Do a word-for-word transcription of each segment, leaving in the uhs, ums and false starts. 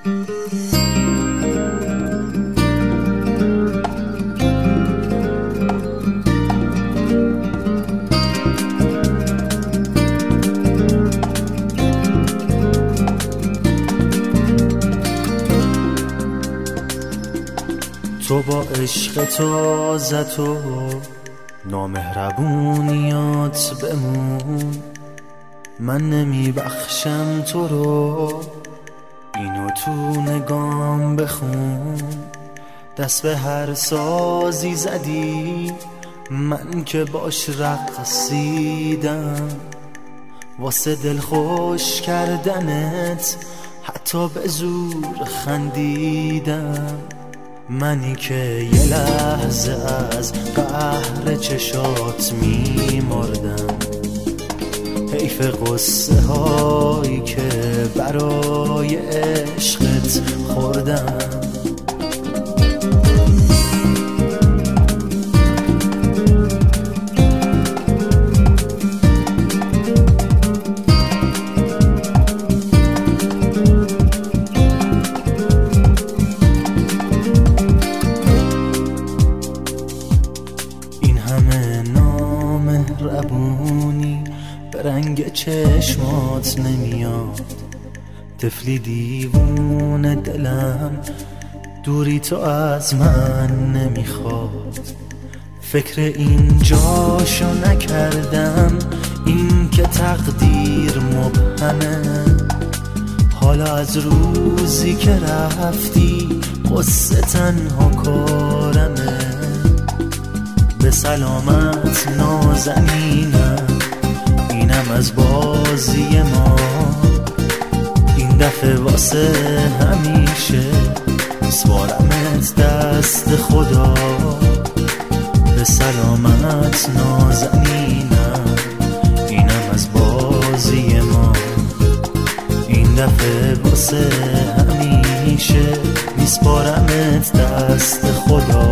تو با عشق تازت و نامهربونیات بمون، من نمی بخشم تو رو، اینو تو نگام بخون. دست به هر سازی زدی من که باش رقصیدم، واسه دل خوش کردنت حتی به زور خندیدم. منی که یه لحظه از قهر چشات میمردم، حیف قصه هایی که برای عشقت خوردم. ربونی به رنگ چشمات نمیاد، طفلی دیوونه دلم دوری تو از من نمیخواد. فکر این جاشو نکردم، این که تقدیر مبهمه. حالا از روزی که رفتی قصه تنها کارمه. به سلامت نازنینم، اینم از بازی ما، این دفعه واسه همیشه سپارمت دست خدا. به سلامت نازنینم، اینم از بازی ما، این دفعه واسه همیشه میسپارمت دست خدا.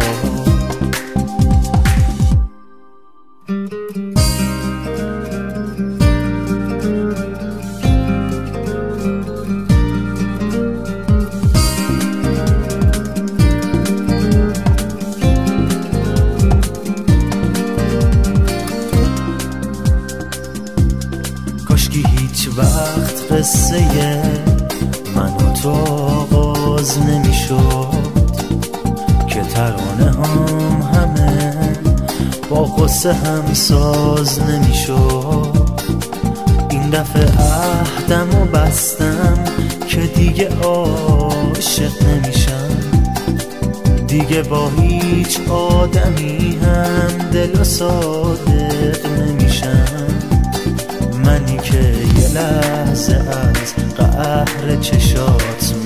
کاشکی هیچ وقت قصه من و تو آغاز نمیشد، که ترانه هم همه با قصه هم ساز نمیشد. این دفعه عهدم و بستم که دیگه عاشق نمیشم، دیگه با هیچ آدمی هم دل و صادق نمیشم. منی که یه لحظه از قهر چشات